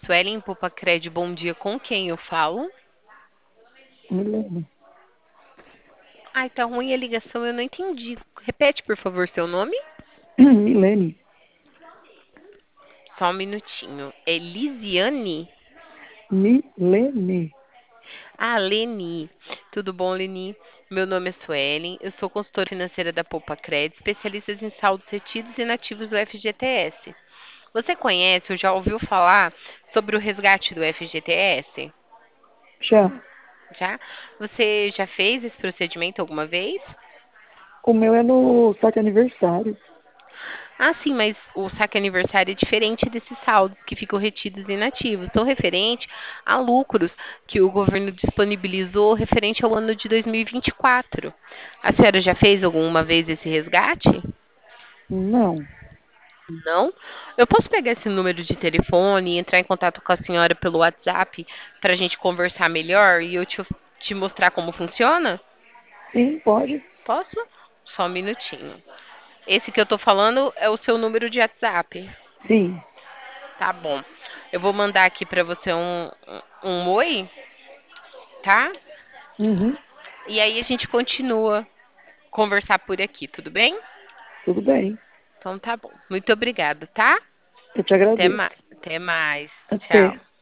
Suelen Popacred, bom dia. Com quem eu falo? Milene. Ai, tá ruim a ligação, eu não entendi. Repete, por favor, seu nome. Milene. Só um minutinho. É Lisiane? Milene. Ah, Leni. Tudo bom, Leni? Meu nome é Suelen, eu sou consultora financeira da Popacred, especialista em saldos retidos e inativos do FGTS. Você conhece ou já ouviu falar sobre o resgate do FGTS? Já. Já? Você já fez esse procedimento alguma vez? O meu é no saque aniversário. Ah, sim, mas o saque aniversário é diferente desses saldos que ficam retidos e inativos. São referente a lucros que o governo disponibilizou referente ao ano de 2024. A senhora já fez alguma vez esse resgate? Não. Não? Eu posso pegar esse número de telefone e entrar em contato com a senhora pelo WhatsApp para a gente conversar melhor e eu te mostrar como funciona? Sim, pode? Posso? Só um minutinho. Esse que eu tô falando é o seu número de WhatsApp. Sim. Tá bom. Eu vou mandar aqui pra você um oi, tá? Uhum. E aí a gente continua conversar por aqui, tudo bem? Tudo bem. Então tá bom. Muito obrigada, tá? Eu te Até agradeço. mais. Até mais. Até. Tchau.